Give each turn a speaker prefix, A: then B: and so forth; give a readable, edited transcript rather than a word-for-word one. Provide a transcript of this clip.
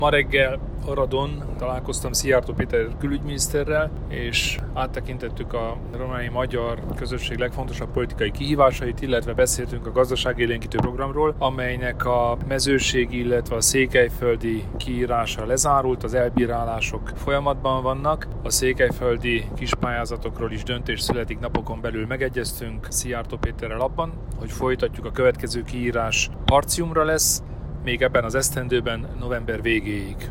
A: Ma reggel Aradon találkoztam Szijjártó Péter külügyminiszterrel, és áttekintettük a romániai magyar közösség legfontosabb politikai kihívásait, illetve beszéltünk a gazdaságélénkítő programról, amelynek a mezőségi, illetve a székelyföldi kiírása lezárult, az elbírálások folyamatban vannak. A székelyföldi kispályázatokról is döntés születik, napokon belül megegyeztünk Szijjártó Péterrel abban, hogy folytatjuk, a következő kiírás partiumra lesz, még ebben az esztendőben november végéig.